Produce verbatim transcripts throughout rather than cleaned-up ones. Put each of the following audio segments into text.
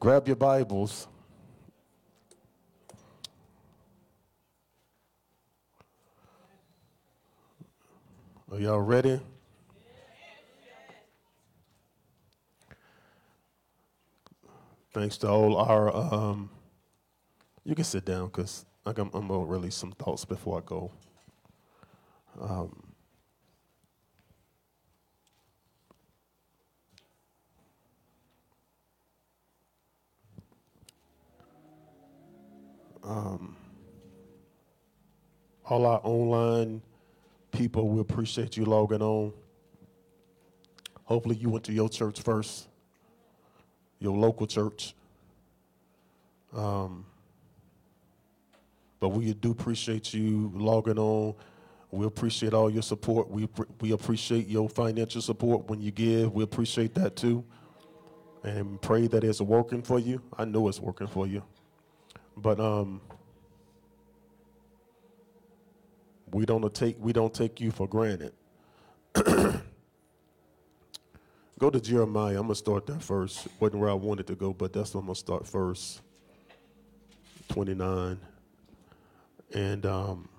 Grab your Bibles. Are y'all ready? Thanks to all our, um, you can sit down because I'm, I'm going to release some thoughts before I go. Um, um, all our online people, we appreciate you logging on. Hopefully you went to your church first, your local church. Um, but we do appreciate you logging on. We appreciate all your support. We we appreciate your financial support when you give. We appreciate that too. And pray that it's working for you. I know it's working for you. But um, we don't take we don't take you for granted. Go to Jeremiah. I'm gonna start there first. Wasn't where I wanted to go, but that's where I'm gonna start first. twenty-nine. And um,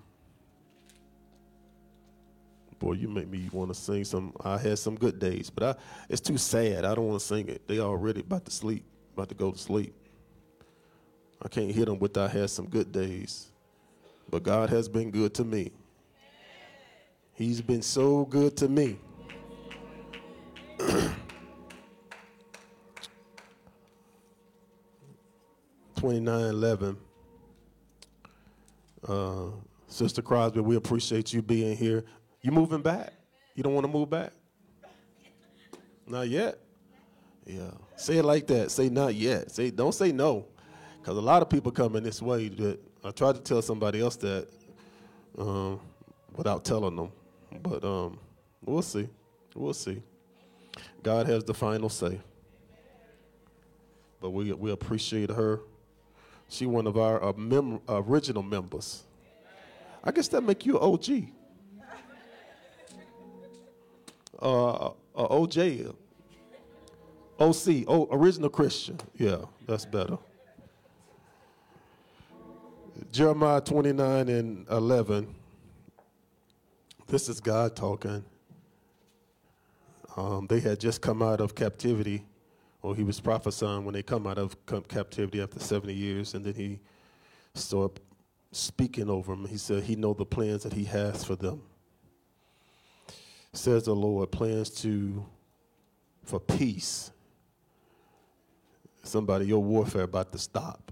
boy, you make me want to sing some. I had some good days, but I, it's too sad. I don't want to sing it. They already about to sleep, about to go to sleep. I can't hit them with I had some good days, but God has been good to me. He's been so good to me. twenty-nine eleven. Uh, Sister Crosby, we appreciate you being here. You moving back? You don't want to move back? Not yet? Yeah. Say it like that. Say not yet. Say don't say no. Because a lot of people come in this way that I tried to tell somebody else that um, without telling them. But um, we'll see. We'll see. God has the final say. But we we appreciate her. She one of our uh, mem- original members. I guess that make you an O G. Uh, uh, O J. O C. Oh, original Christian. Yeah, that's better. Jeremiah twenty-nine and eleven. This is God talking. Um, they had just come out of captivity, or he was prophesying when they come out of captivity after seventy years, and then he started speaking over them. He said he know the plans that he has for them. Says the Lord, plans to for peace. Somebody, your warfare about to stop.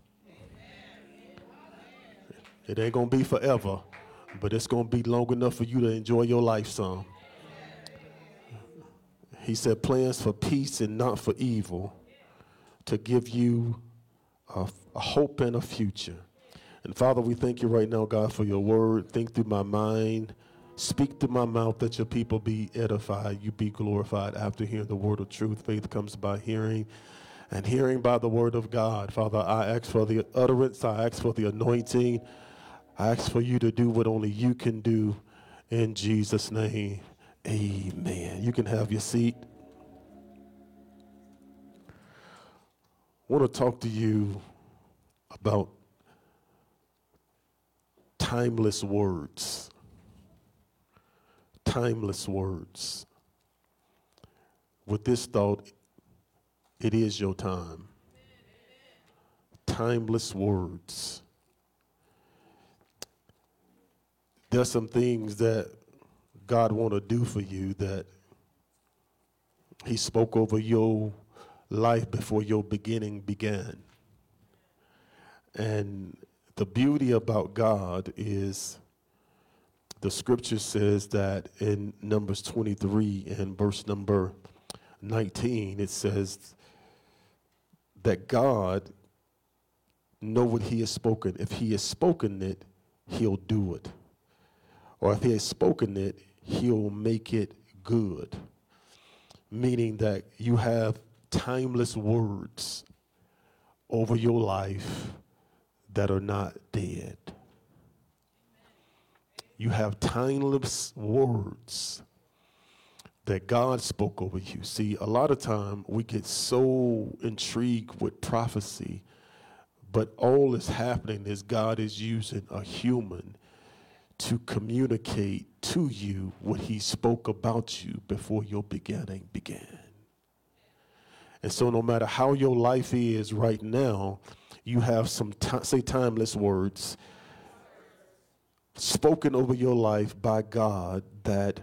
It ain't gonna be forever, but it's gonna be long enough for you to enjoy your life some. He said plans for peace and not for evil, to give you a, a hope and a future. And Father, we thank you right now, God, for your word. Think through my mind. Speak through my mouth that your people be edified, you be glorified after hearing the word of truth. Faith comes by hearing, and hearing by the word of God. Father, I ask for the utterance. I ask for the anointing. I ask for you to do what only you can do in Jesus' name. Amen. You can have your seat. I want to talk to you about timeless words. Timeless words. With this thought, it is your time. Timeless words. There's some things that God want to do for you that he spoke over your life before your beginning began. And the beauty about God is the scripture says that in Numbers twenty-three and verse number nineteen, it says that God know what he has spoken. If he has spoken it, he'll do it. Or if he has spoken it, he'll make it good. Meaning that you have timeless words over your life that are not dead. You have timeless words that God spoke over you. See, a lot of time we get so intrigued with prophecy, but all that's happening is God is using a human to communicate to you what he spoke about you before your beginning began. And so no matter how your life is right now, you have some, t- say, timeless words spoken over your life by God that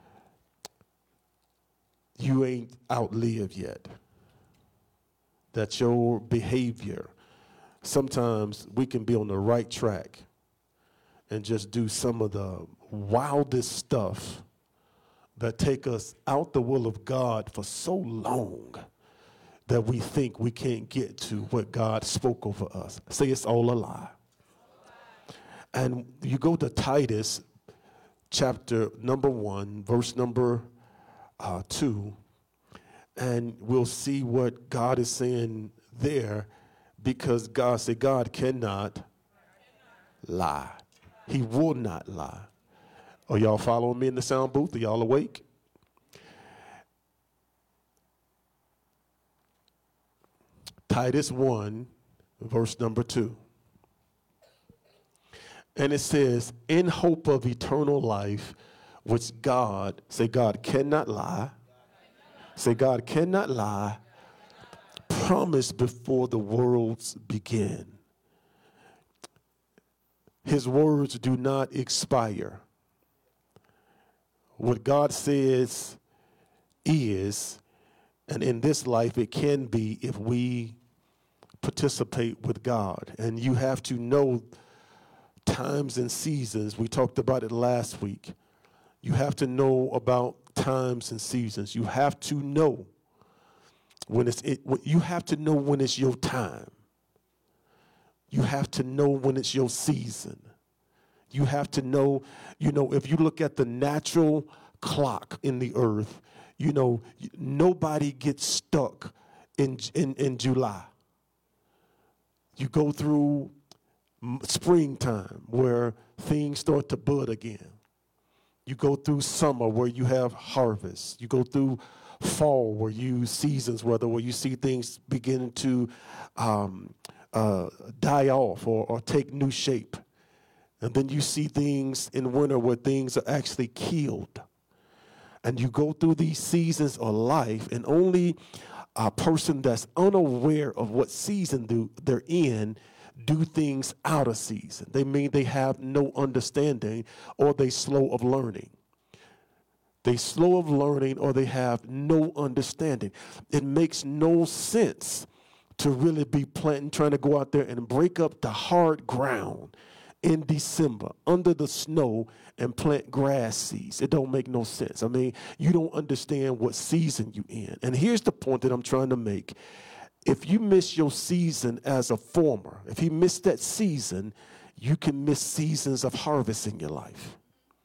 you ain't outlived yet. That your behavior, sometimes we can be on the right track and just do some of the wildest stuff that take us out the will of God for so long that we think we can't get to what God spoke over us. Say it's all a lie. And you go to Titus chapter number one, verse number uh, two, and we'll see what God is saying there, because God said God cannot lie. He will not lie. Are y'all following me in the sound booth? Are y'all awake? Titus one, verse number two. And it says, in hope of eternal life, which God, say God cannot lie, say God cannot lie, promised before the worlds begin. His words do not expire. What God says is, and in this life it can be if we participate with God. And you have to know times and seasons. We talked about it last week. You have to know about times and seasons. You have to know when it's it, you have to know when it's your time. You have to know when it's your season. You have to know, you know, if you look at the natural clock in the earth, you know, nobody gets stuck in in, in July. You go through springtime where things start to bud again. You go through summer where you have harvest. You go through fall where you seasons weather where you see things begin to um, uh, die off or, or take new shape. And then you see things in winter where things are actually killed. And you go through these seasons of life, and only a person that's unaware of what season do, they're in do things out of season. They mean they have no understanding, or they slow of learning. They slow of learning, or they have no understanding. It makes no sense to really be planting, trying to go out there and break up the hard ground in December under the snow and plant grass seeds. It don't make no sense. I mean, you don't understand what season you in. And here's the point that I'm trying to make. If you miss your season as a farmer, if you miss that season, you can miss seasons of harvest in your life.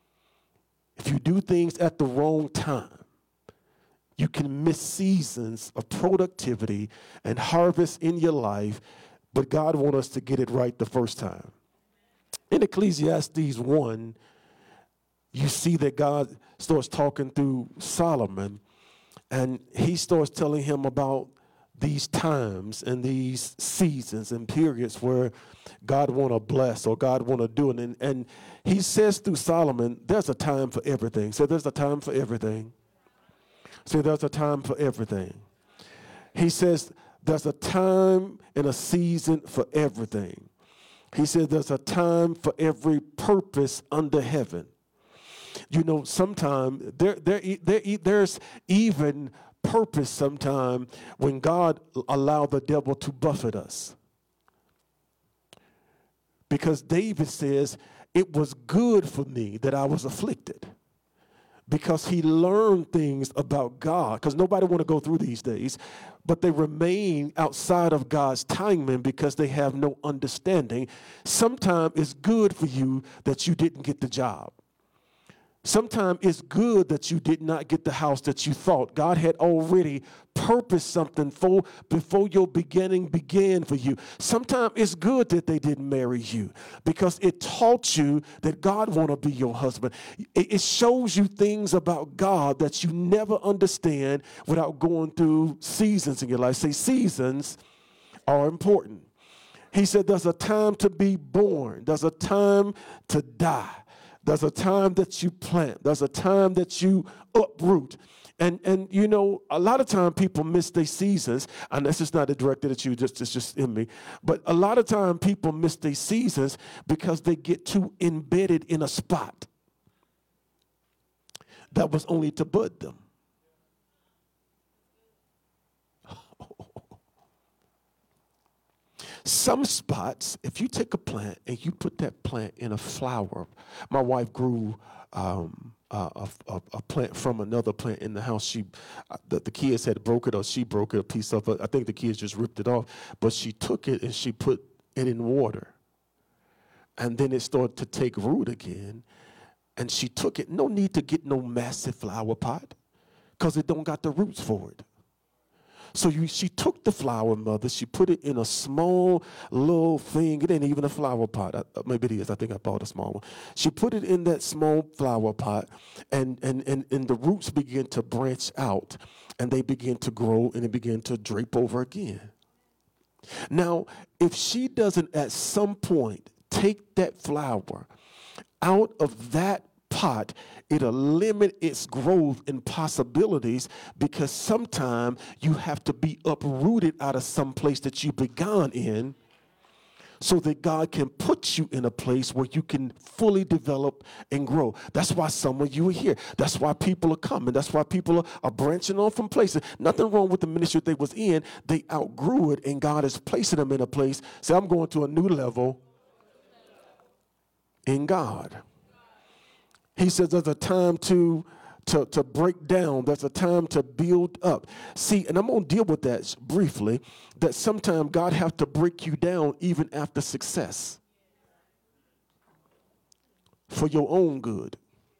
If you do things at the wrong time, you can miss seasons of productivity and harvest in your life, but God wants us to get it right the first time. In Ecclesiastes one, you see that God starts talking through Solomon, and he starts telling him about these times and these seasons and periods where God want to bless or God want to do it. And, and he says through Solomon, there's a time for everything. So there's a time for everything. So there's a time for everything. He says there's a time and a season for everything. He says there's a time for every purpose under heaven. You know, sometimes there, there, there, there's even purpose sometime when God allowed the devil to buffet us. Because David says, it was good for me that I was afflicted. Because he learned things about God. Because nobody want to go through these days. But they remain outside of God's timing because they have no understanding. Sometimes it's good for you that you didn't get the job. Sometimes it's good that you did not get the house that you thought. God had already purposed something for before your beginning began for you. Sometimes it's good that they didn't marry you because it taught you that God want to be your husband. It, it shows you things about God that you never understand without going through seasons in your life. Say, seasons are important. He said there's a time to be born. There's a time to die. There's a time that you plant. There's a time that you uproot. And, and you know, a lot of time people miss their seasons. And this is not directed at you, just, it's just in me. But a lot of time people miss their seasons because they get too embedded in a spot that was only to bud them. Some spots, if you take a plant and you put that plant in a flower, my wife grew um, a, a, a plant from another plant in the house. She, uh, the, the kids had broke it, or she broke it, a piece of it. I think the kids just ripped it off, but she took it and she put it in water, and then it started to take root again. And she took it. No need to get no massive flower pot, because it don't got the roots for it. So you, she took the flower, mother, she put it in a small little thing. It ain't even a flower pot. I, maybe it is. I think I bought a small one. She put it in that small flower pot, and, and, and, and the roots began to branch out, and they began to grow, and it began to drape over again. Now, if she doesn't at some point take that flower out of that pot, it'll limit its growth and possibilities, because sometimes you have to be uprooted out of some place that you began in so that God can put you in a place where you can fully develop and grow. That's why some of you are here. That's why people are coming. That's why people are, are branching off from places. Nothing wrong with the ministry they was in. They outgrew it, and God is placing them in a place. Say, I'm going to a new level in God. He says there's a time to, to, to break down. There's a time to build up. See, and I'm going to deal with that briefly, that sometimes God have to break you down even after success for your own good.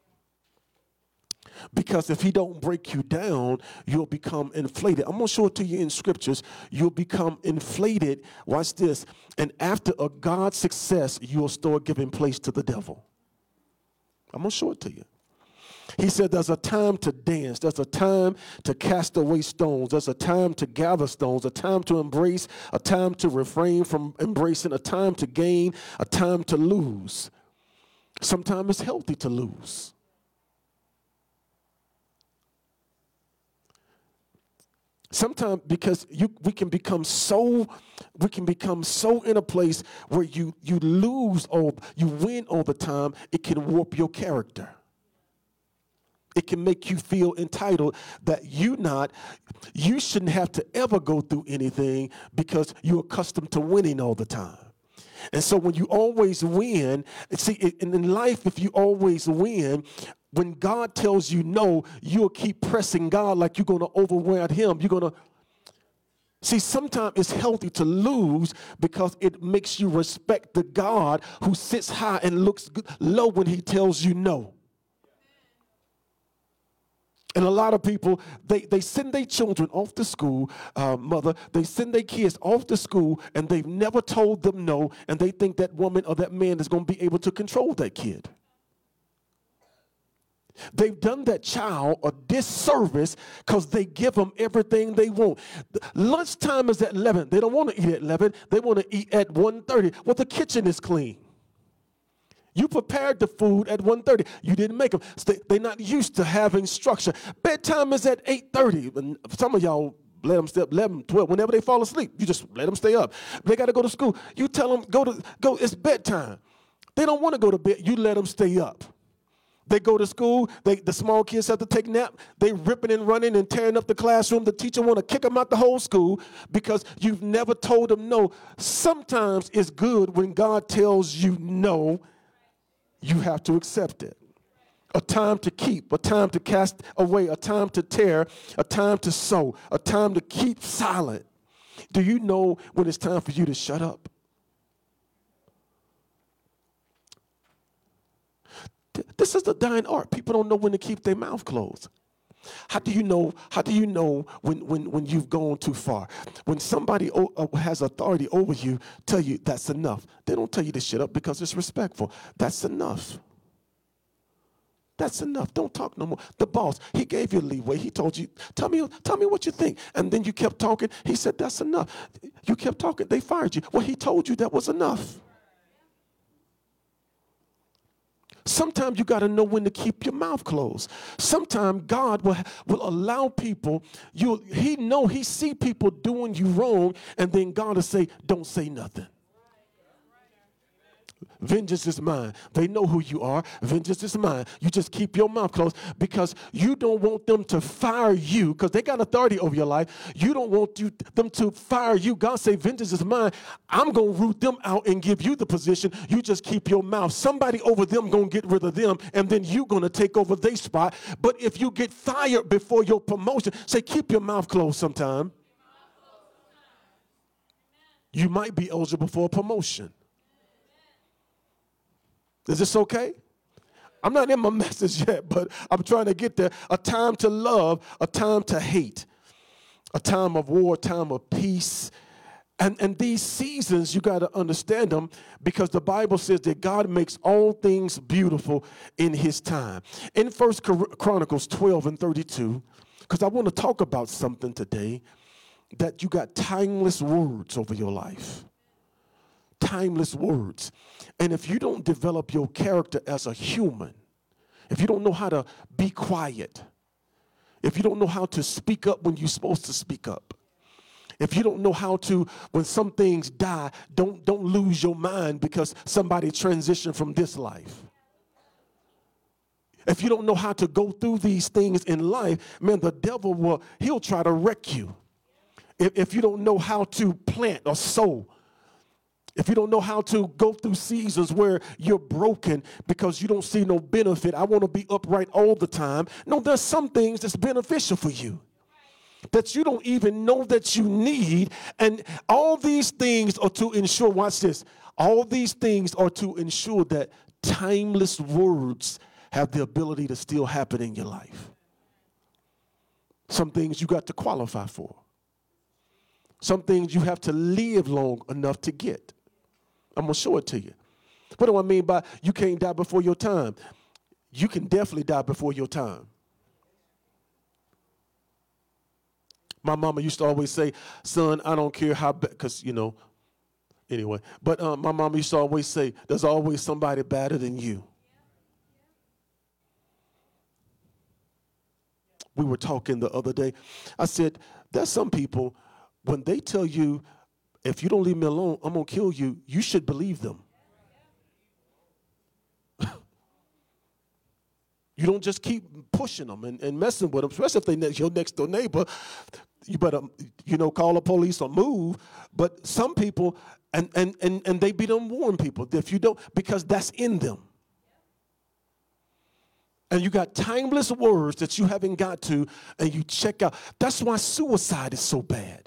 Because if he don't break you down, you'll become inflated. I'm going to show it to you in scriptures. You'll become inflated. Watch this. And after a God success, you'll start giving place to the devil. I'm going to show it to you. He said there's a time to dance. There's a time to cast away stones. There's a time to gather stones, a time to embrace, a time to refrain from embracing, a time to gain, a time to lose. Sometimes it's healthy to lose. Sometimes because you, we can become so, we can become so in a place where you you lose or you win all the time. It can warp your character. It can make you feel entitled that you not, you shouldn't have to ever go through anything because you're accustomed to winning all the time. And so when you always win, see, in life, if you always win, when God tells you no, you'll keep pressing God like you're going to overwhelm him. You're going to, see, sometimes it's healthy to lose because it makes you respect the God who sits high and looks good, low when he tells you no. And a lot of people, they, they send their children off to school, uh, mother, they send their kids off to school, and they've never told them no, and they think that woman or that man is going to be able to control that kid. They've done that child a disservice because they give them everything they want. Lunchtime is at eleven. They don't want to eat at eleven. They want to eat at one thirty. Well, the kitchen is clean. You prepared the food at one thirty. You didn't make them. So they, they're not used to having structure. Bedtime is at eight thirty. Some of y'all let them stay up eleven, twelve. Whenever they fall asleep, you just let them stay up. They got to go to school. You tell them, go to go. It's bedtime. They don't want to go to bed. You let them stay up. They go to school. They, the small kids have to take a nap. They ripping and running and tearing up the classroom. The teacher want to kick them out the whole school because you've never told them no. Sometimes it's good when God tells you no. You have to accept it. A time to keep, a time to cast away, a time to tear, a time to sow, a time to keep silent. Do you know when it's time for you to shut up? Th- This is the dying art. People don't know when to keep their mouth closed. How do you know? How do you know when, when, when you've gone too far? When somebody o- uh, has authority over you, tell you that's enough. They don't tell you to shut up because it's respectful. That's enough. That's enough. Don't talk no more. The boss, he gave you leeway. He told you, tell me, tell me what you think. And then you kept talking. He said, that's enough. You kept talking. They fired you. Well, he told you that was enough. Sometimes you got to know when to keep your mouth closed. Sometimes God will, will allow people, you, he know, he see people doing you wrong, and then God will say, don't say nothing. Vengeance is mine. They know who you are. Vengeance is mine. You just keep your mouth closed because you don't want them to fire you because they got authority over your life. You don't want you, them to fire you. God say, vengeance is mine. I'm going to root them out and give you the position. You just keep your mouth. Somebody over them going to get rid of them, and then you going to take over their spot. But if you get fired before your promotion, say, keep your mouth closed sometime. You might be eligible for a promotion. Is this okay? I'm not in my message yet, but I'm trying to get there. A time to love, a time to hate, a time of war, a time of peace. And, and these seasons, you got to understand them because the Bible says that God makes all things beautiful in his time. In First Chronicles twelve and thirty-two, because I want to talk about something today, that you got timeless words over your life. Timeless words. And if you don't develop your character as a human, if you don't know how to be quiet, if you don't know how to speak up when you're supposed to speak up, if you don't know how to, when some things die, don't, don't lose your mind because somebody transitioned from this life. If you don't know how to go through these things in life, man, the devil will, he'll try to wreck you. If, if you don't know how to plant or sow, if you don't know how to go through seasons where you're broken because you don't see no benefit, I want to be upright all the time. No, there's some things that's beneficial for you that you don't even know that you need. And all these things are to ensure, watch this, all these things are to ensure that timeless words have the ability to still happen in your life. Some things you got to qualify for. Some things you have to live long enough to get. I'm going to show it to you. What do I mean by you can't die before your time? You can definitely die before your time. My mama used to always say, son, I don't care how bad, because, you know, anyway. But um, my mama used to always say, there's always somebody better than you. We were talking the other day. I said, there's some people, when they tell you, if you don't leave me alone, I'm going to kill you, you should believe them. You don't just keep pushing them and, and messing with them, especially if they're your next door neighbor. You better, you know, call the police or move. But some people, and, and, and, and they be them warn people, if you don't, because that's in them. And you got timeless words that you haven't got to, and you check out. That's why suicide is so bad.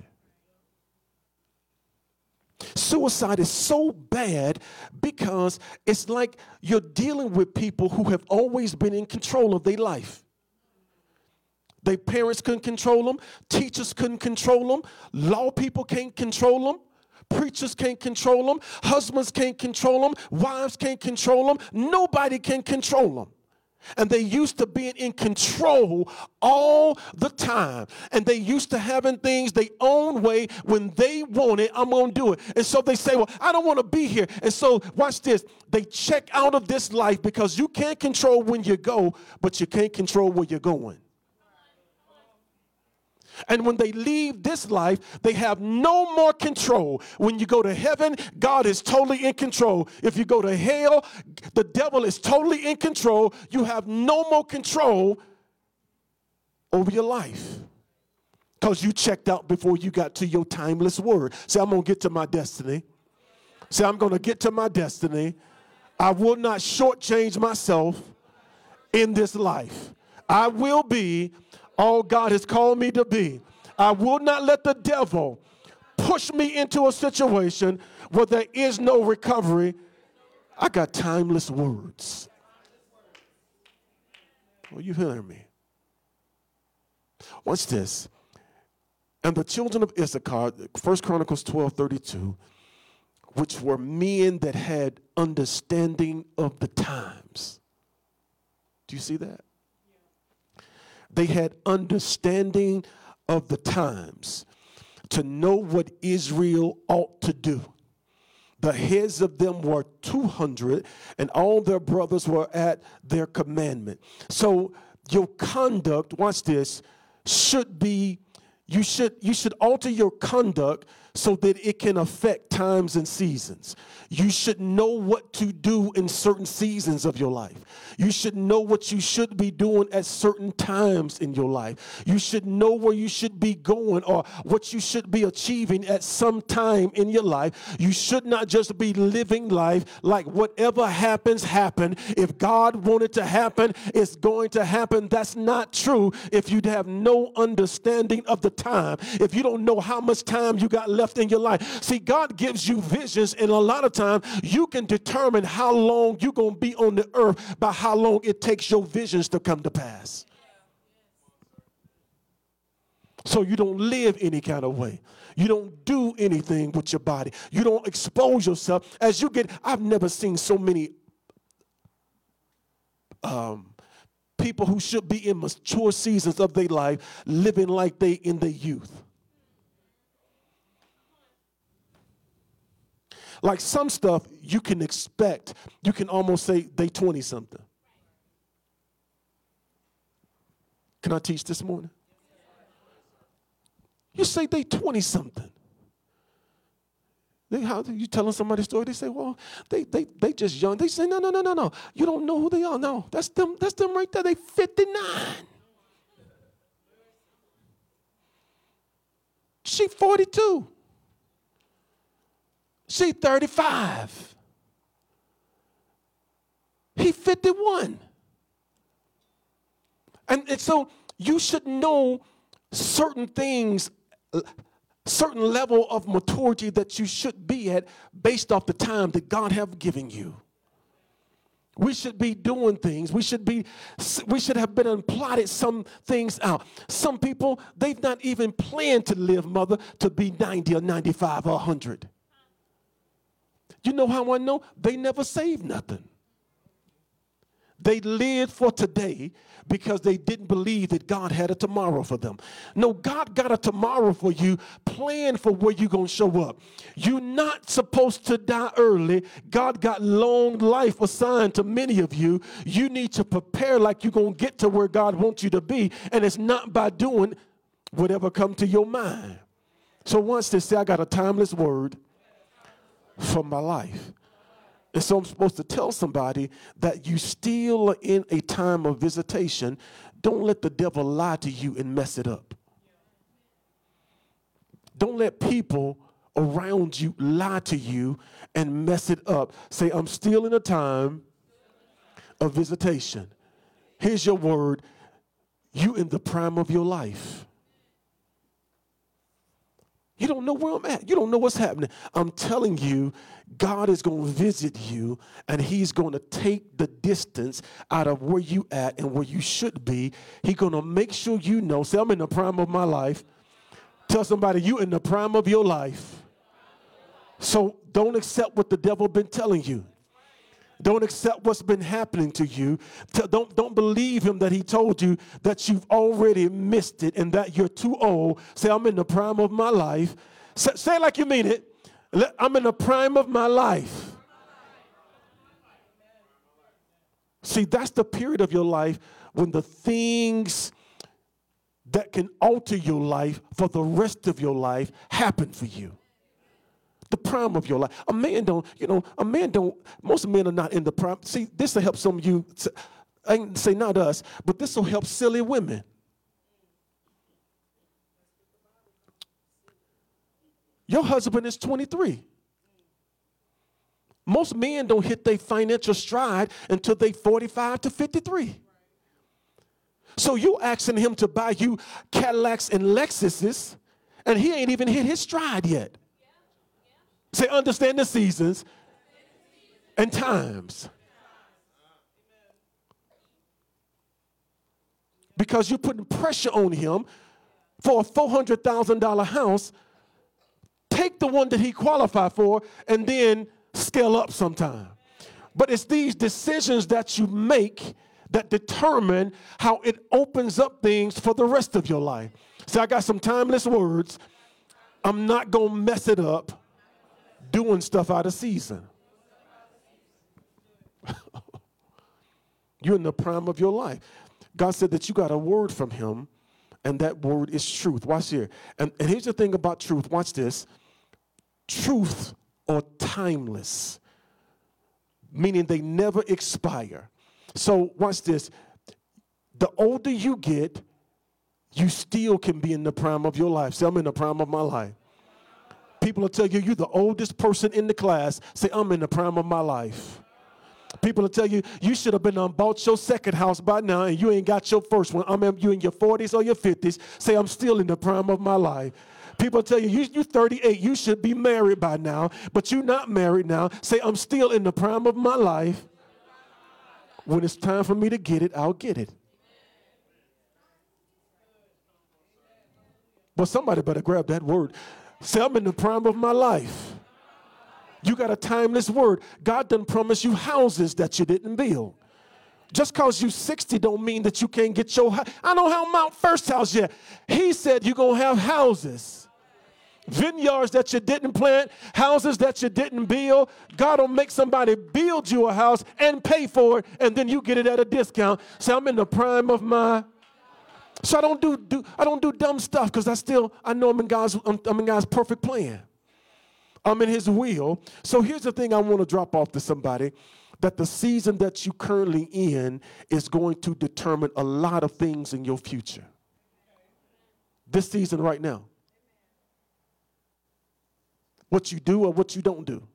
Suicide is so bad because it's like you're dealing with people who have always been in control of their life. Their parents couldn't control them. Teachers couldn't control them. Law people can't control them. Preachers can't control them. Husbands can't control them. Wives can't control them. Nobody can control them. And they used to being in control all the time. And they used to having things their own way. When they want it, I'm going to do it. And so they say, well, I don't want to be here. And so watch this. They check out of this life because you can't control when you go, but you can't control where you're going. And when they leave this life, they have no more control. When you go to heaven, God is totally in control. If you go to hell, the devil is totally in control. You have no more control over your life because you checked out before you got to your timeless word. Say, I'm going to get to my destiny. Say, I'm going to get to my destiny. I will not shortchange myself in this life. I will be all God has called me to be. I will not let the devil push me into a situation where there is no recovery. I got timeless words. Are you hearing me? Watch this. And the children of Issachar, First Chronicles twelve thirty-two, which were men that had understanding of the times. Do you see that? Yeah. They had understanding of the times to know what Israel ought to do. The heads of them were two hundred, and all their brothers were at their commandment. So your conduct, watch this, should be, you should, you should alter your conduct so that it can affect times and seasons. You should know what to do in certain seasons of your life. You should know what you should be doing at certain times in your life. You should know where you should be going or what you should be achieving at some time in your life. You should not just be living life like whatever happens, happen. If God wanted to happen, it's going to happen. That's not true if you have no understanding of the time. If you don't know how much time you got left in your life. See, God gives you visions, and a lot of times you can determine how long you're going to be on the earth by how long it takes your visions to come to pass. So you don't live any kind of way. You don't do anything with your body. You don't expose yourself. As you get, I've never seen so many um, people who should be in mature seasons of their life living like they in their youth. Like some stuff you can expect, you can almost say they twenty something. Can I teach this morning? You say they twenty something. They, how you telling somebody a story? They say, well, they they they just young. They say, no, no, no, no, no. You don't know who they are. No, that's them, that's them right there. They fifty-nine. She forty-two. She thirty-five. He fifty-one. And, and so you should know certain things, certain level of maturity that you should be at based off the time that God have given you. We should be doing things. We should be, we should have been and plotted some things out. Some people, they've not even planned to live, mother, to be ninety or ninety-five or one hundred. You know how I know? They never saved nothing. They lived for today because they didn't believe that God had a tomorrow for them. No, God got a tomorrow for you. Plan for where you're going to show up. You're not supposed to die early. God got long life assigned to many of you. You need to prepare like you're going to get to where God wants you to be. And it's not by doing whatever comes to your mind. So once they say, I got a timeless word for my life. And so I'm supposed to tell somebody that you still are in a time of visitation. Don't let the devil lie to you and mess it up. Don't let people around you lie to you and mess it up. Say, I'm still in a time of visitation. Here's your word. You in the prime of your life. You don't know where I'm at. You don't know what's happening. I'm telling you, God is going to visit you, and he's going to take the distance out of where you at and where you should be. He's going to make sure you know. Say, I'm in the prime of my life. Tell somebody, you in the prime of your life. So don't accept what the devil been telling you. Don't accept what's been happening to you. Don't, don't believe him that he told you that you've already missed it and that you're too old. Say, I'm in the prime of my life. Say, say it like you mean it. I'm in the prime of my life. See, that's the period of your life when the things that can alter your life for the rest of your life happen for you. The prime of your life. A man don't, you know, a man don't, most men are not in the prime. See, this will help some of you, I can say not us, but this will help silly women. Your husband is twenty-three. Most men don't hit their financial stride until they forty-five to fifty-three. So you asking him to buy you Cadillacs and Lexuses, and he ain't even hit his stride yet. Say, understand the seasons and times. because you're putting pressure on him for a four hundred thousand dollars house. Take the one that he qualified for and then scale up sometime. But it's these decisions that you make that determine how it opens up things for the rest of your life. See, I got some timeless words. I'm not going to mess it up doing stuff out of season. You're in the prime of your life. God said that you got a word from him, and that word is truth. Watch here. And, and here's the thing about truth. Watch this. Truth are timeless, meaning they never expire. So watch this. The older you get, you still can be in the prime of your life. Say, I'm in the prime of my life. People will tell you, you're the oldest person in the class. Say, I'm in the prime of my life. People will tell you, you should have been on bought your second house by now, and you ain't got your first one. I'm in, you in your forties or your fifties. Say, I'm still in the prime of my life. People tell you, you, you're thirty-eight, you should be married by now, but you're not married now. Say, I'm still in the prime of my life. When it's time for me to get it, I'll get it. But somebody better grab that word. Say, I'm in the prime of my life. You got a timeless word. God done promised you houses that you didn't build. Just because you're sixty don't mean that you can't get your house. I don't have Mount First house yet. He said you're going to have houses. Vineyards that you didn't plant, houses that you didn't build. God will make somebody build you a house and pay for it, and then you get it at a discount. Say, I'm in the prime of my. So I don't do, do I don't do dumb stuff because I still I know I'm in God's I'm, I'm in God's perfect plan. I'm in his will. So here's the thing I want to drop off to somebody, that the season that you're currently in is going to determine a lot of things in your future. This season right now. What you do or what you don't do.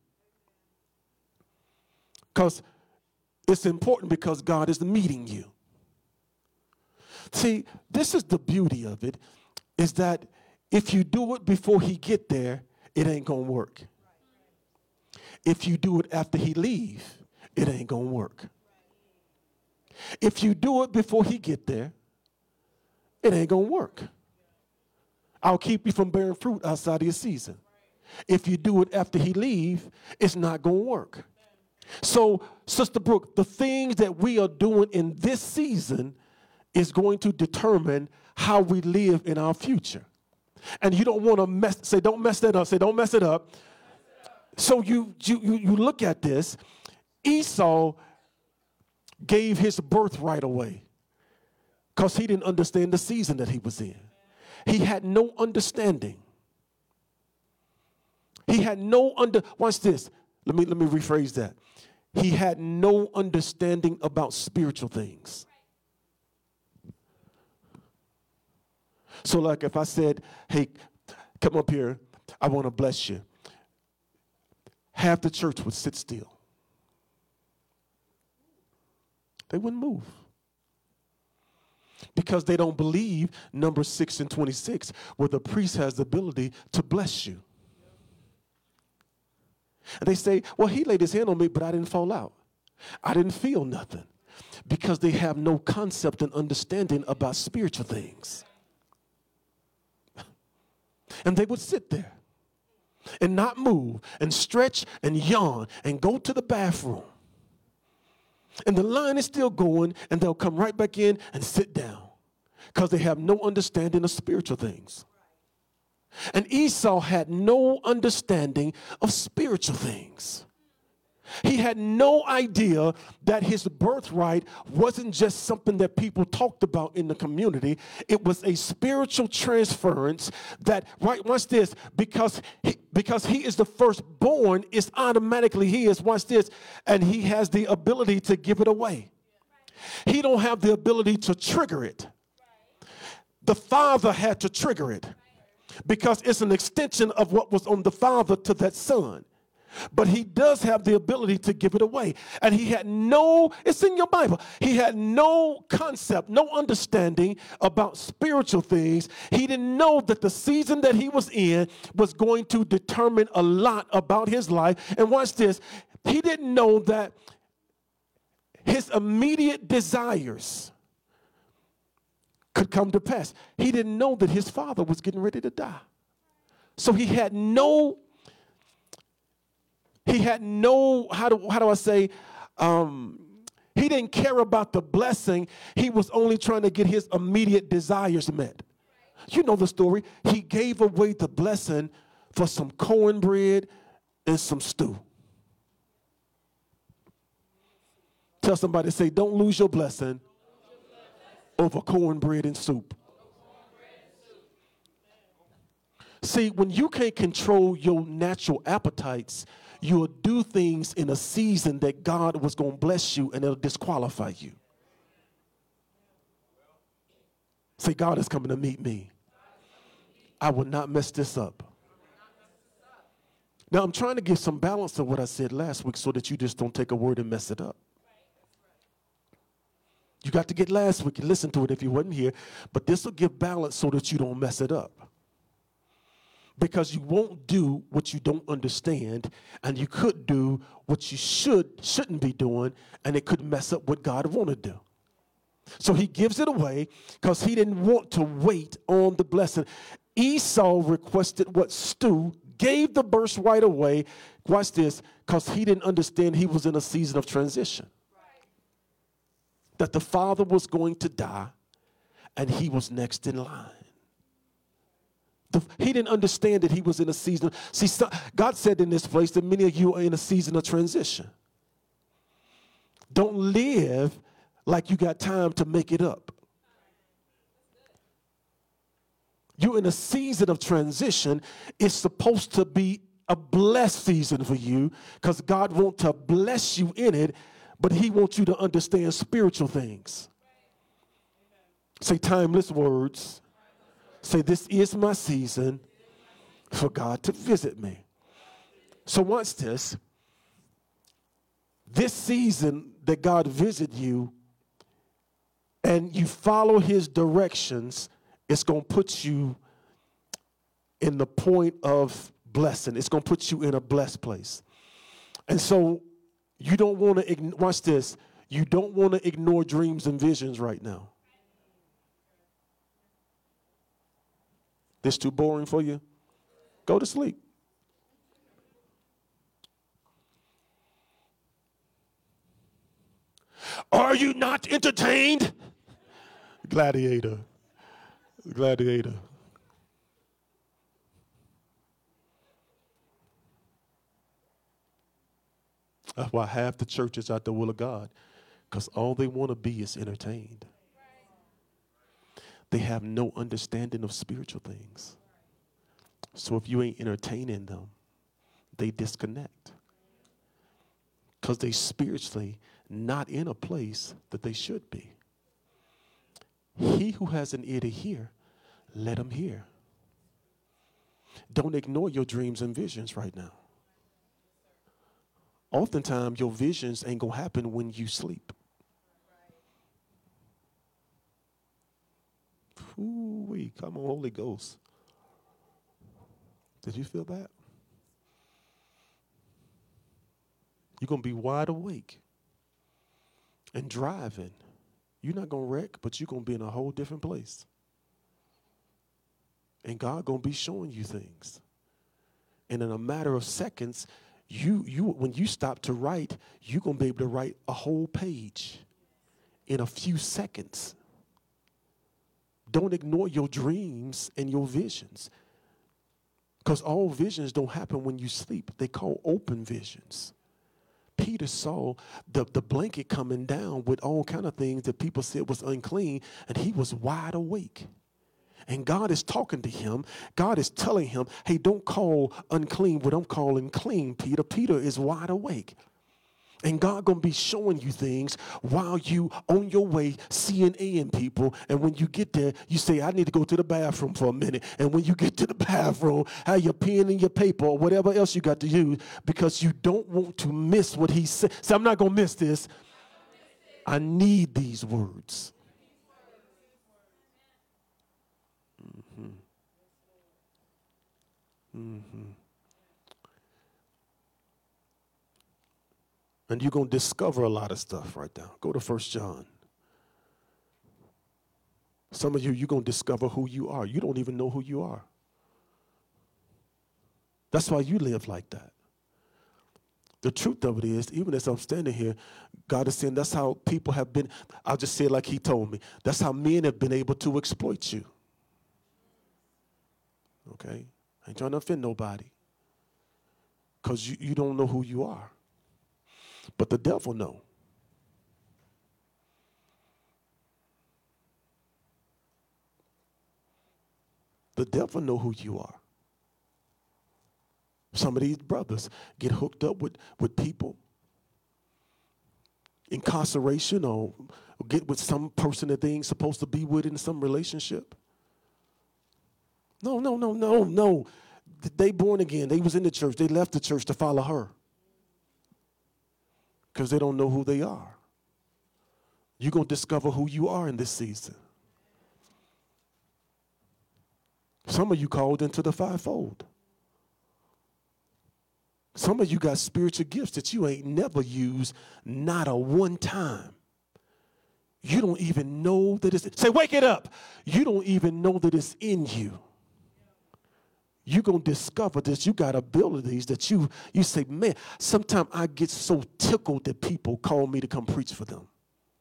Because it's important, because God is meeting you. See, this is the beauty of it, is that if you do it before he get there, it ain't going to work. If you do it after he leave, it ain't going to work. If you do it before he get there, it ain't going to work. I'll keep you from bearing fruit outside of your season. If you do it after he leave, it's not going to work. So, Sister Brooke, the things that we are doing in this season is going to determine how we live in our future. And you don't want to mess, say, don't mess that up. Say, don't mess it up. So you, you, you look at this. Esau gave his birthright away because he didn't understand the season that he was in. He had no understanding. He had no under, watch this. Let me, let me rephrase that. He had no understanding about spiritual things. So like if I said, hey, come up here, I want to bless you. Half the church would sit still. They wouldn't move. Because they don't believe Numbers six and twenty-six, where the priest has the ability to bless you. And they say, well, he laid his hand on me, but I didn't fall out. I didn't feel nothing. Because they have no concept and understanding about spiritual things. And they would sit there and not move and stretch and yawn and go to the bathroom. And the line is still going, and they'll come right back in and sit down because they have no understanding of spiritual things. And Esau had no understanding of spiritual things. He had no idea that his birthright wasn't just something that people talked about in the community. It was a spiritual transference that, right, watch this, because he, because he is the firstborn, it's automatically his, watch this, and he has the ability to give it away. He don't have the ability to trigger it. The father had to trigger it because it's an extension of what was on the father to that son. But he does have the ability to give it away. And he had no, it's in your Bible, he had no concept, no understanding about spiritual things. He didn't know that the season that he was in was going to determine a lot about his life. And watch this, he didn't know that his immediate desires could come to pass. He didn't know that his father was getting ready to die. So he had no, he had no, how do, how do I say, um, he didn't care about the blessing. He was only trying to get his immediate desires met. You know the story. He gave away the blessing for some cornbread and some stew. Tell somebody, say, don't lose your blessing over cornbread and soup. See, when you can't control your natural appetites, you'll do things in a season that God was going to bless you, and it'll disqualify you. Say, God is coming to meet me. I will not mess this up. Now, I'm trying to give some balance to what I said last week so that you just don't take a word and mess it up. You got to get last week and listen to it if you wasn't here, but this will give balance so that you don't mess it up. Because you won't do what you don't understand, and you could do what you should, shouldn't be doing, and it could mess up what God wanted to do. So he gives it away because he didn't want to wait on the blessing. Esau requested what stew, gave the birthright away. Watch this, because he didn't understand he was in a season of transition. That the father was going to die, and he was next in line. The, he didn't understand that he was in a season. See, so, God said in this place that many of you are in a season of transition. Don't live like you got time to make it up. You're in a season of transition. It's supposed to be a blessed season for you because God wants to bless you in it, but he wants you to understand spiritual things. Say timeless words. Say, this is my season for God to visit me. So watch this. This season that God visit you and you follow his directions, it's going to put you in the point of blessing. It's going to put you in a blessed place. And so you don't want to, watch this, you don't want to ignore dreams and visions right now. This too boring for you? Go to sleep. Are you not entertained? Gladiator. Gladiator. That's why half the church is out the will of God, because all they want to be is entertained. They have no understanding of spiritual things. So if you ain't entertaining them, they disconnect. Because they spiritually not in a place that they should be. He who has an ear to hear, let him hear. Don't ignore your dreams and visions right now. Oftentimes, your visions ain't going to happen when you sleep. Ooh-wee, come on, Holy Ghost. Did you feel that? You're going to be wide awake and driving. You're not going to wreck, but you're going to be in a whole different place. And God going to be showing you things. And in a matter of seconds, you you when you stop to write, you're going to be able to write a whole page in a few seconds. Don't ignore your dreams and your visions. Because all visions don't happen when you sleep. They call open visions. Peter saw the, the blanket coming down with all kind of things that people said was unclean, and he was wide awake. And God is talking to him. God is telling him, hey, don't call unclean what I'm calling clean, Peter. Peter is wide awake. And God going to be showing you things while you on your way CNAing people. And when you get there, you say, I need to go to the bathroom for a minute. And when you get to the bathroom, have your pen and your paper or whatever else you got to use, because you don't want to miss what he said. So I'm not going to miss this. I need these words. Mm-hmm. Mm-hmm. And you're going to discover a lot of stuff right now. Go to First John. Some of you, you're going to discover who you are. You don't even know who you are. That's why you live like that. The truth of it is, even as I'm standing here, God is saying that's how people have been. I'll just say it like he told me. That's how men have been able to exploit you. Okay? I ain't trying to offend nobody. Because you, you don't know who you are. But the devil knows. The devil know who you are. Some of these brothers get hooked up with, with people, incarceration, or get with some person that they ain't supposed to be with in some relationship. No, no, no, no, no. They born again. They was in the church. They left the church to follow her because they don't know who they are. You're going to discover who you are in this season. Some of you called into the fivefold. Some of you got spiritual gifts that you ain't never used, not a one time. You don't even know that it's, say, wake it up. You don't even know that it's in you. You're going to discover this. You got abilities that you, you say, man, sometimes I get so tickled that people call me to come preach for them.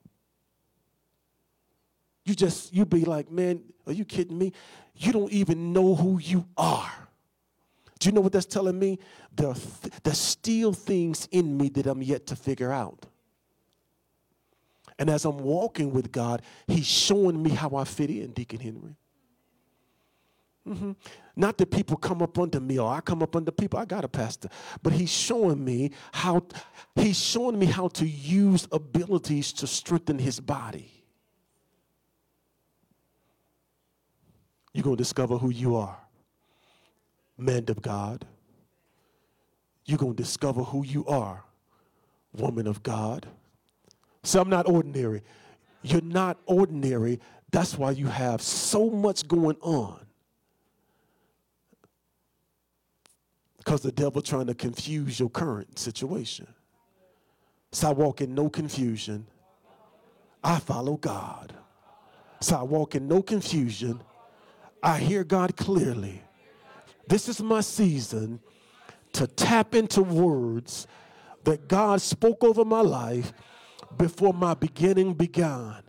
You just, you be like, man, are you kidding me? You don't even know who you are. Do you know what that's telling me? There are th- there's still things in me that I'm yet to figure out. And as I'm walking with God, he's showing me how I fit in, Deacon Henry. Mm-hmm. Not that people come up under me or I come up under people. I got a pastor. But he's showing me how, he's showing me how to use abilities to strengthen his body. You're going to discover who you are. Man of God. You're going to discover who you are. Woman of God. So I'm not ordinary. You're not ordinary. That's why you have so much going on. Because the devil trying to confuse your current situation. So I walk in no confusion. I follow God. So I walk in no confusion. I hear God clearly. This is my season to tap into words that God spoke over my life before my beginning began.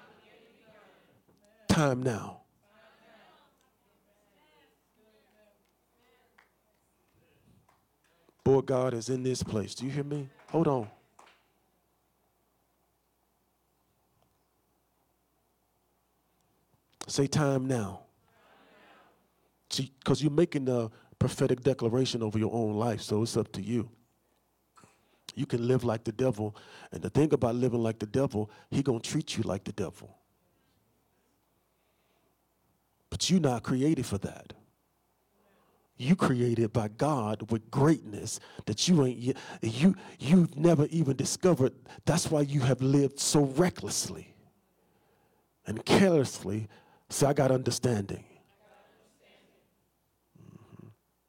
Time now. Boy, God is in this place. Do you hear me? Hold on. Say time now. See, because you're making the prophetic declaration over your own life, so it's up to you. You can live like the devil, and the thing about living like the devil, he gonna treat you like the devil. But you're not created for that. You created by God with greatness that you ain't yet, you you've never even discovered. That's why you have lived so recklessly and carelessly. So I got understanding. Mm-hmm.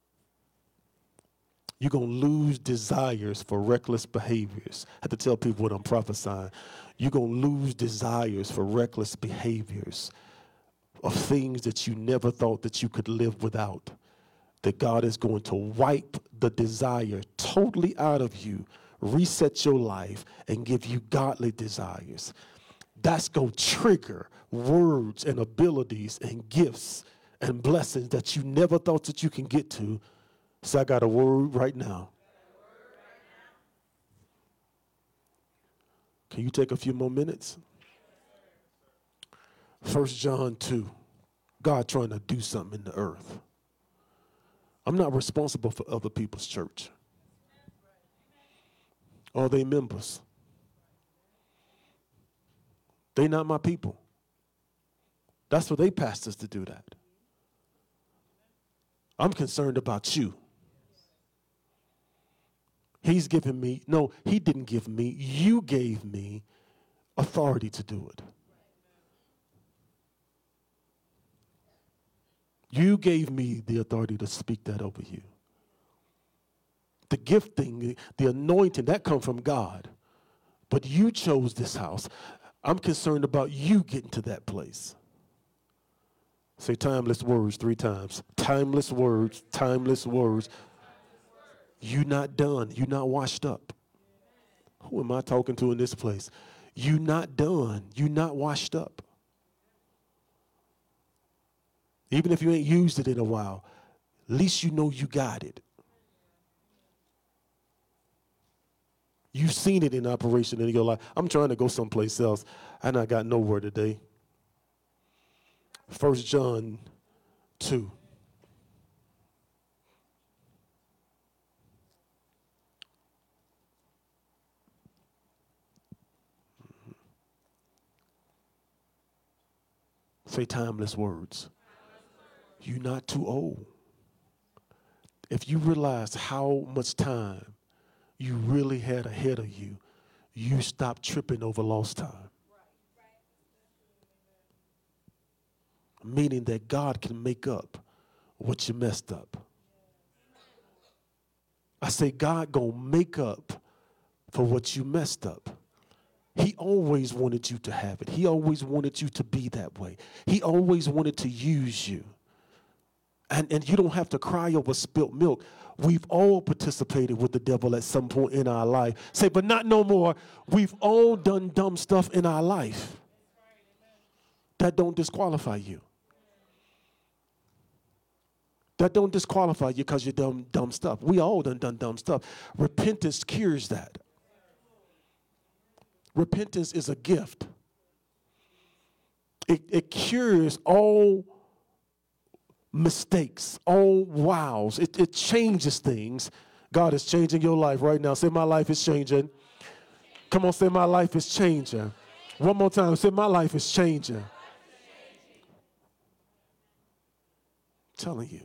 You're gonna lose desires for reckless behaviors. I have to tell people what I'm prophesying. You're gonna lose desires for reckless behaviors of things that you never thought that you could live without. That God is going to wipe the desire totally out of you, reset your life, and give you godly desires. That's going to trigger words and abilities and gifts and blessings that you never thought that you can get to. So I got a word right now. Can you take a few more minutes? First John two, God trying to do something in the earth. I'm not responsible for other people's church. Are they members? They not my people. That's for they pastors to do that. I'm concerned about you. He's given me, no, he didn't give me, you gave me authority to do it. You gave me the authority to speak that over you. The gifting, the anointing, that come from God. But you chose this house. I'm concerned about you getting to that place. Say timeless words three times. Timeless words, timeless words. You not done. You not washed up. Who am I talking to in this place? You not done. You not washed up. Even if you ain't used it in a while, at least you know you got it. You've seen it in operation in your life. I'm trying to go someplace else, and I got nowhere today. First John two. Say timeless words. You're not too old. If you realize how much time you really had ahead of you, you stop tripping over lost time. Meaning that God can make up what you messed up. I say God gonna make up for what you messed up. He always wanted you to have it. He always wanted you to be that way. He always wanted to use you. And, and you don't have to cry over spilt milk. We've all participated with the devil at some point in our life. Say, but not no more. We've all done dumb stuff in our life. That don't disqualify you. That don't disqualify you because you done dumb stuff. We all done done dumb stuff. Repentance cures that. Repentance is a gift. It, it cures all mistakes, all wows. It, it changes things. God is changing your life right now. Say, my life is changing. Come on, say, my life is changing. One more time. Say, my life is changing. I'm telling you.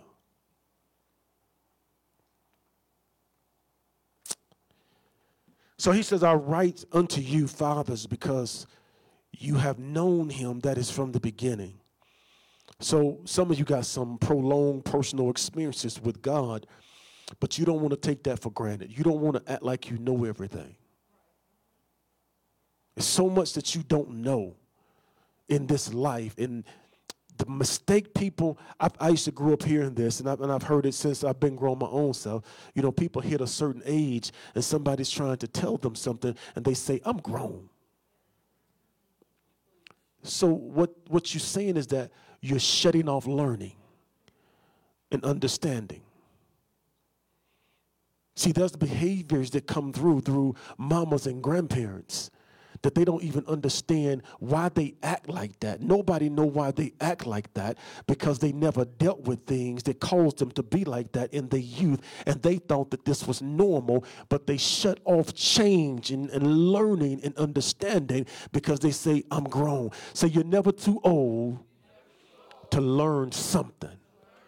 So he says, I write unto you, fathers, because you have known him that is from the beginning. So some of you got some prolonged personal experiences with God, but you don't want to take that for granted. You don't want to act like you know everything. There's so much that you don't know in this life. And the mistake people, I, I used to grow up hearing this, and, I, and I've heard it since I've been growing my own self. You know, people hit a certain age, and somebody's trying to tell them something, and they say, I'm grown. So what, what you're saying is that you're shutting off learning and understanding. See, there's behaviors that come through through mamas and grandparents that they don't even understand why they act like that. Nobody know why they act like that because they never dealt with things that caused them to be like that in their youth, and they thought that this was normal, but they shut off change and, and learning and understanding because they say, I'm grown. So you're never too old to learn something.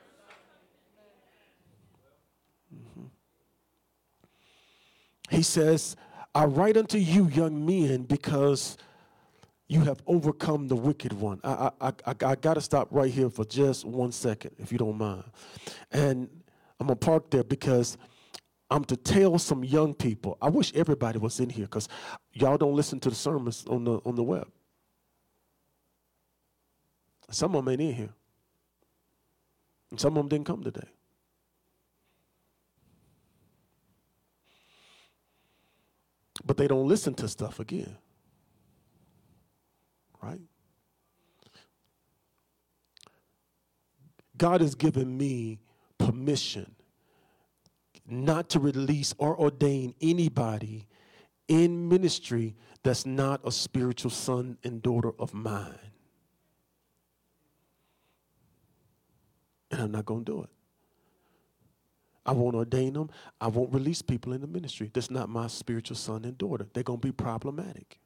Mm-hmm. He says, I write unto you, young men, because you have overcome the wicked one. I, I, I, I got to stop right here for just one second, if you don't mind. And I'm going to park there because I'm to tell some young people. I wish everybody was in here because y'all don't listen to the sermons on the, on the web. Some of them ain't in here. And some of them didn't come today. But they don't listen to stuff again. Right? God has given me permission not to release or ordain anybody in ministry that's not a spiritual son and daughter of mine. And I'm not going to do it. I won't ordain them. I won't release people in the ministry. That's not my spiritual son and daughter. They're going to be problematic.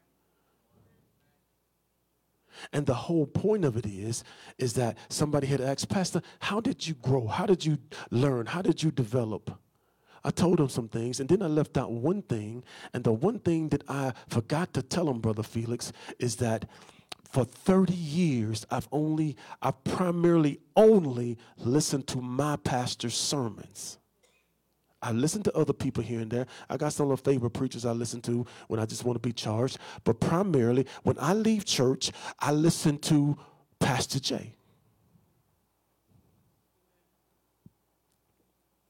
And the whole point of it is, is that somebody had asked, Pastor, how did you grow? How did you learn? How did you develop? I told them some things, and then I left out one thing. And the one thing that I forgot to tell them, Brother Felix, is that for thirty years, I've only, I've primarily only listened to my pastor's sermons. I listen to other people here and there. I got some of the favorite preachers I listen to when I just want to be charged. But primarily, when I leave church, I listen to Pastor Jay.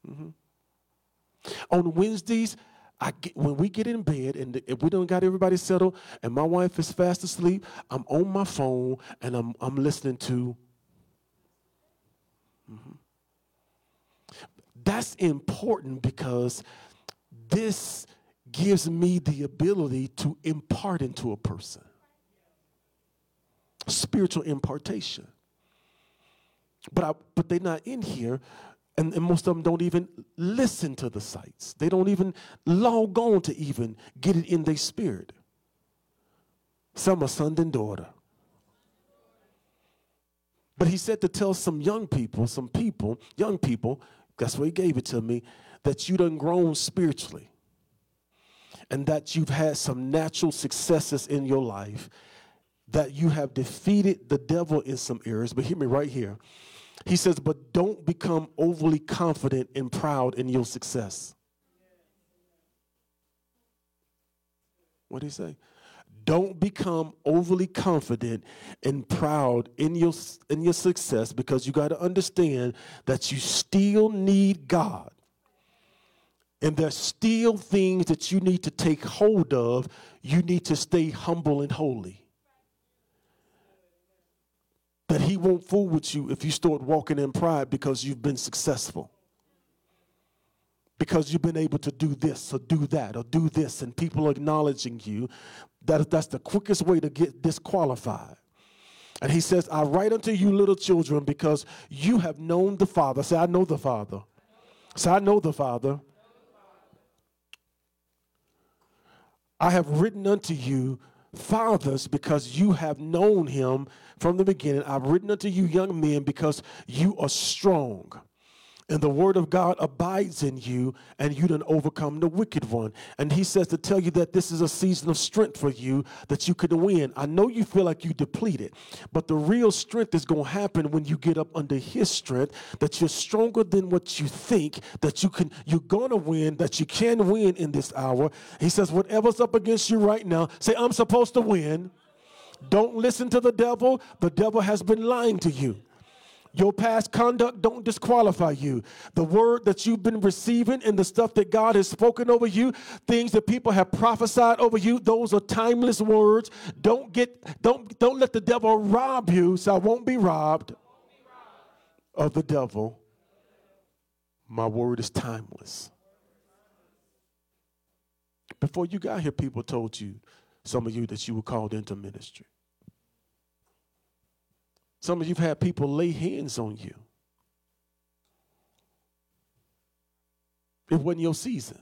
Mm-hmm. On Wednesdays, I get, when we get in bed and if we don't got everybody settled and my wife is fast asleep, I'm on my phone and I'm I'm listening to. Mm-hmm. That's important because this gives me the ability to impart into a person. Spiritual impartation. But I, but they're not in here, and, and most of them don't even listen to the sites. They don't even log on to even get it in their spirit. Some are son and daughter. But he said to tell some young people, some people, young people, that's why he gave it to me, that you done grown spiritually and that you've had some natural successes in your life, that you have defeated the devil in some areas. But hear me right here. He says, but don't become overly confident and proud in your success. What did he say? Don't become overly confident and proud in your, in your success, because you got to understand that you still need God. And there's still things that you need to take hold of. You need to stay humble and holy. That he won't fool with you if you start walking in pride because you've been successful. Because you've been able to do this or do that or do this, and people are acknowledging you. That, that's the quickest way to get disqualified. And he says, I write unto you little children because you have known the Father. Say, I know the Father. Say, I know the Father. I have written unto you, fathers, because you have known him from the beginning. I've written unto you, young men, because you are strong. And the word of God abides in you, and you done overcome the wicked one. And he says to tell you that this is a season of strength for you, that you can win. I know you feel like you depleted, but the real strength is going to happen when you get up under his strength, that you're stronger than what you think, that you can, you're going to win, that you can win in this hour. He says, whatever's up against you right now, say, I'm supposed to win. Don't listen to the devil. The devil has been lying to you. Your past conduct don't disqualify you. The word that you've been receiving and the stuff that God has spoken over you, things that people have prophesied over you, those are timeless words. Don't get, don't, don't let the devil rob you. So I won't be robbed of the devil. My word is timeless. Before you got here, people told you, some of you, that you were called into ministry. Some of you have had people lay hands on you. It wasn't your season.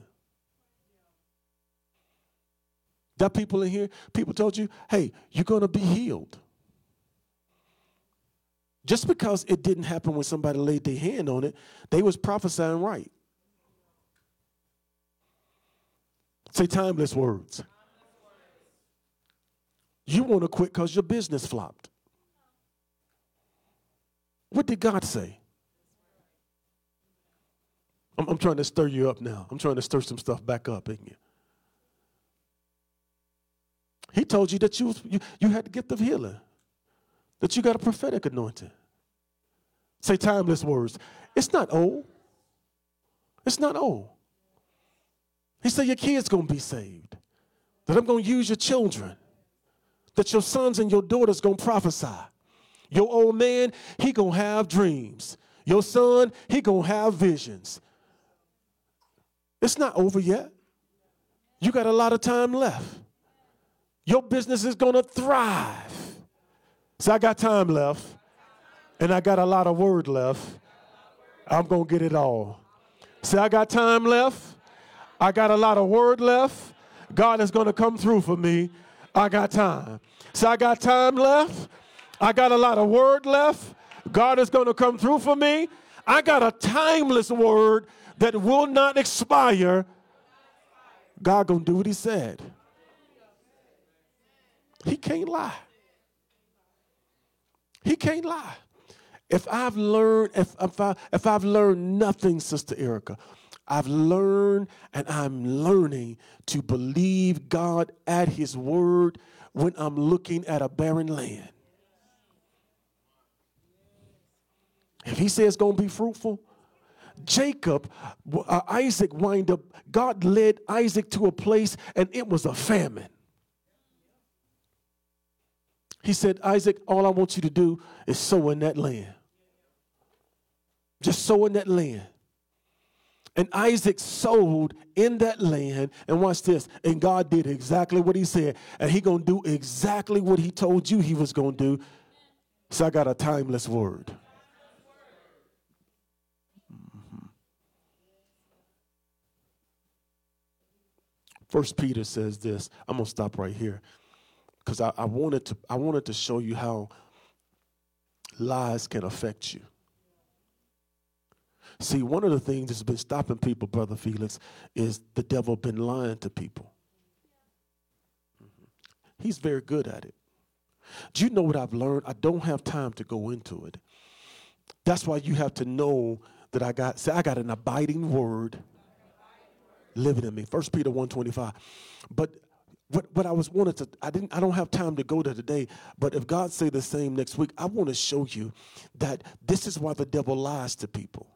There are people in here, people told you, hey, you're going to be healed. Just because it didn't happen when somebody laid their hand on it, they was prophesying right. Say timeless words. You want to quit because your business flopped. What did God say? I'm, I'm trying to stir you up now. I'm trying to stir some stuff back up in you. He told you that you, you, you had the gift of healing, that you got a prophetic anointing. Say timeless words. It's not old. It's not old. He said your kids going to be saved, that I'm going to use your children, that your sons and your daughters going to prophesy. Your old man, he going to have dreams. Your son, he going to have visions. It's not over yet. You got a lot of time left. Your business is going to thrive. So I got time left, and I got a lot of word left. I'm going to get it all. So I got time left. I got a lot of word left. God is going to come through for me. I got time. So I got time left. I got a lot of word left. God is going to come through for me. I got a timeless word that will not expire. God going to do what he said. He can't lie. He can't lie. If I've learned, if, if, I, if I've learned nothing, Sister Erica, I've learned and I'm learning to believe God at his word when I'm looking at a barren land. If he says it's going to be fruitful, Jacob, uh, Isaac wind up, God led Isaac to a place and it was a famine. He said, Isaac, all I want you to do is sow in that land. Just sow in that land. And Isaac sowed in that land, and watch this, and God did exactly what he said, and he going to do exactly what he told you he was going to do. So I got a timeless word. Mm-hmm. First Peter says this. I'm going to stop right here because I, I wanted to I wanted to show you how lies can affect you. See, one of the things that's been stopping people, Brother Felix, is the devil been lying to people. Mm-hmm. He's very good at it. Do you know what I've learned? I don't have time to go into it. That's why you have to know that I got, say, I got an abiding word living in me. First Peter one twenty-five. But what, what I was wanted to, I didn't, I don't have time to go there today, but if God say the same next week, I want to show you that this is why the devil lies to people.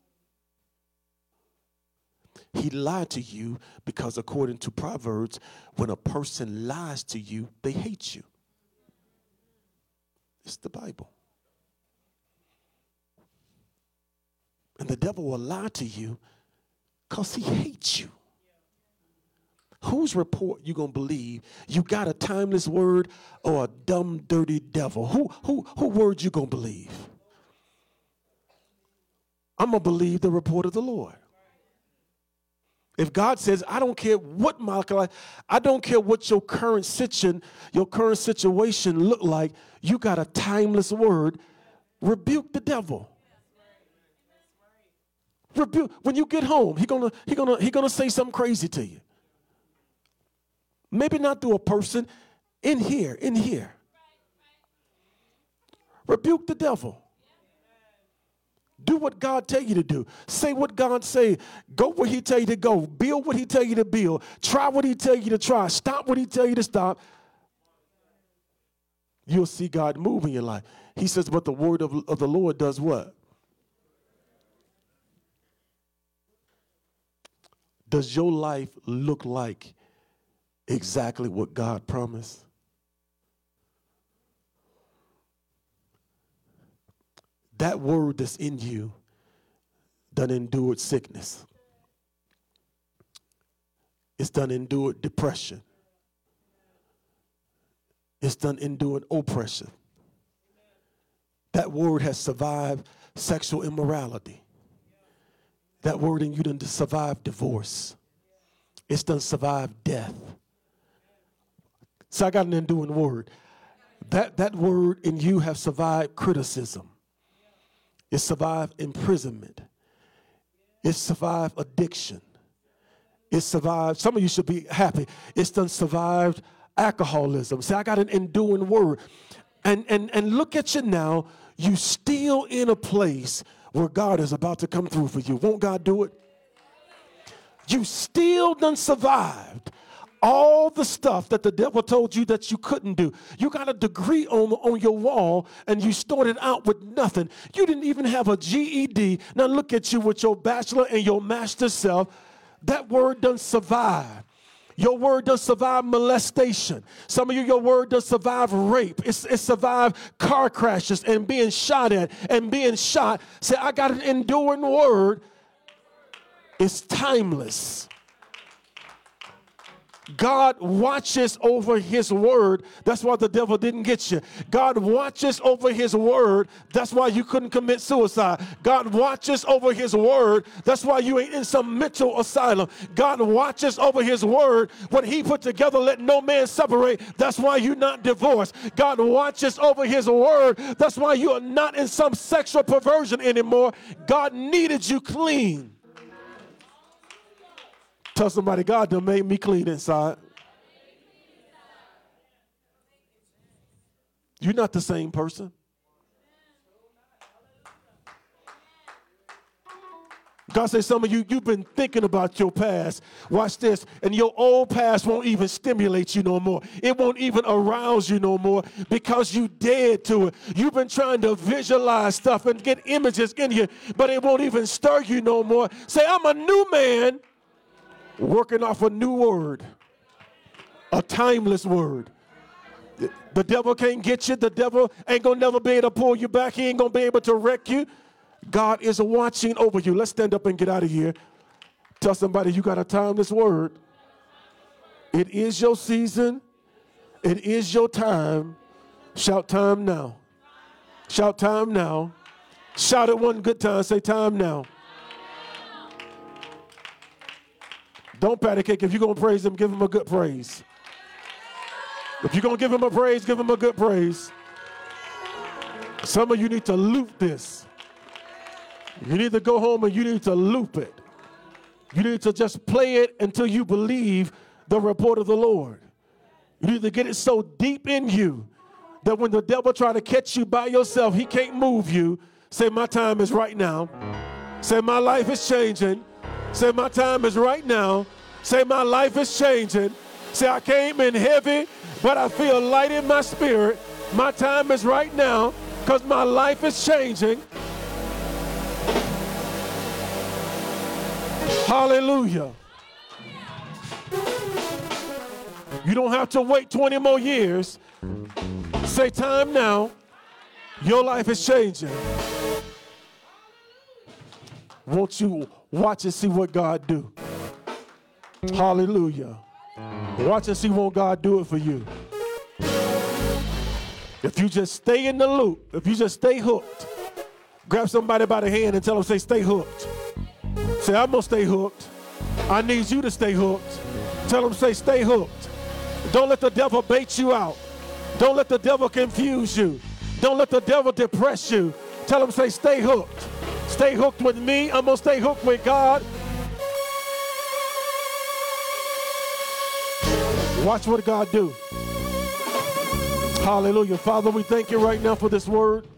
He lied to you because according to Proverbs, when a person lies to you, they hate you. It's the Bible. And the devil will lie to you because he hates you. Whose report you going to believe? You got a timeless word or a dumb, dirty devil? Who, who, who word you going to believe? I'm going to believe the report of the Lord. If God says, I don't care what my, I don't care what your current situation, your current situation look like, you got a timeless word, rebuke the devil. Rebuke. When you get home, he gonna he gonna he gonna say something crazy to you. Maybe not through a person, in here, in here. Rebuke the devil. Do what God tell you to do. Say what God say. Go where he tell you to go. Build what he tell you to build. Try what he tell you to try. Stop what he tell you to stop. You'll see God move in your life. He says, but the word of, of the Lord does what? Does your life look like exactly what God promised? That word that's in you done endured sickness. It's done endured depression. It's done endured oppression. That word has survived sexual immorality. That word in you done survived divorce. It's done survived death. So I got an enduring word. That, that word in you have survived criticism. It survived imprisonment. It survived addiction. It survived, some of you should be happy, it's done survived alcoholism. See, I got an enduring word. And, and, and look at you now, you still in a place where God is about to come through for you. Won't God do it? You still done survived all the stuff that the devil told you that you couldn't do. You got a degree on, on your wall and you started out with nothing. You didn't even have a G E D. Now look at you with your bachelor and your master's self. That word done survive. Your word does survive molestation. Some of you, your word does survive rape. It's, it survived car crashes and being shot at and being shot. Say, I got an enduring word. It's timeless. God watches over his word. That's why the devil didn't get you. God watches over his word. That's why you couldn't commit suicide. God watches over his word. That's why you ain't in some mental asylum. God watches over his word. What he put together, let no man separate. That's why you're not divorced. God watches over his word. That's why you are not in some sexual perversion anymore. God needed you clean. Tell somebody, God done made me clean inside. You're not the same person. God says some of you, you've been thinking about your past. Watch this. And your old past won't even stimulate you no more. It won't even arouse you no more because you dead to it. You've been trying to visualize stuff and get images in you, but it won't even stir you no more. Say, I'm a new man working off a new word, a timeless word. The devil can't get you. The devil ain't going to never be able to pull you back. He ain't going to be able to wreck you. God is watching over you. Let's stand up and get out of here. Tell somebody you got to time this word. It is your season. It is your time. Shout time now. Shout time now. Shout it one good time. Say time now. Don't pat a cake. If you're going to praise him, give him a good praise. If you're going to give him a praise, give him a good praise. Some of you need to loop this. You need to go home and you need to loop it. You need to just play it until you believe the report of the Lord. You need to get it so deep in you that when the devil try to catch you by yourself, he can't move you. Say, my time is right now. Say, my life is changing. Say, my time is right now. Say, my life is changing. Say, I came in heavy, but I feel light in my spirit. My time is right now because my life is changing. Hallelujah. You don't have to wait twenty more years. Say time now. Your life is changing. Won't you watch and see what God do? Hallelujah. Watch and see what God do it for you. If you just stay in the loop, if you just stay hooked, grab somebody by the hand and tell them, say, stay hooked. Say, I'm going to stay hooked. I need you to stay hooked. Tell them, say, stay hooked. Don't let the devil bait you out. Don't let the devil confuse you. Don't let the devil depress you. Tell them, say, stay hooked. Stay hooked with me. I'm going to stay hooked with God. Watch what God do. Hallelujah. Father, we thank you right now for this word.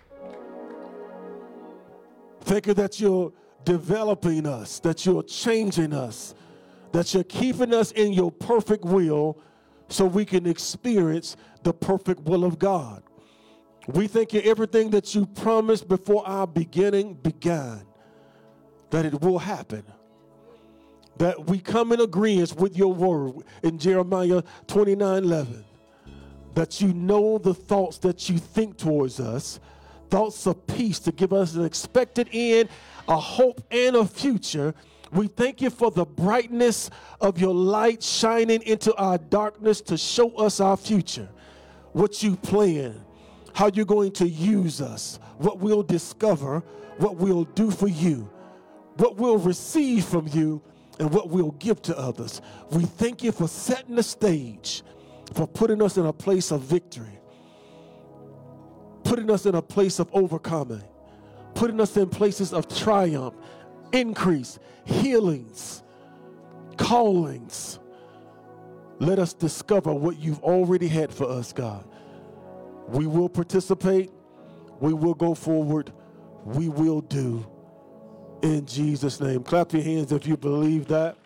Thank you that you're developing us, that you're changing us, that you're keeping us in your perfect will so we can experience the perfect will of God. We thank you everything that you promised before our beginning began, that it will happen. That we come in agreement with your word in Jeremiah twenty-nine eleven. That you know the thoughts that you think towards us, thoughts of peace to give us an expected end, a hope, and a future. We thank you for the brightness of your light shining into our darkness to show us our future, what you plan, how you're going to use us, what we'll discover, what we'll do for you, what we'll receive from you, and what we'll give to others. We thank you for setting the stage, for putting us in a place of victory, putting us in a place of overcoming, putting us in places of triumph, increase, healings, callings. Let us discover what you've already had for us, God. We will participate. We will go forward. We will do. In Jesus' name. Clap your hands if you believe that.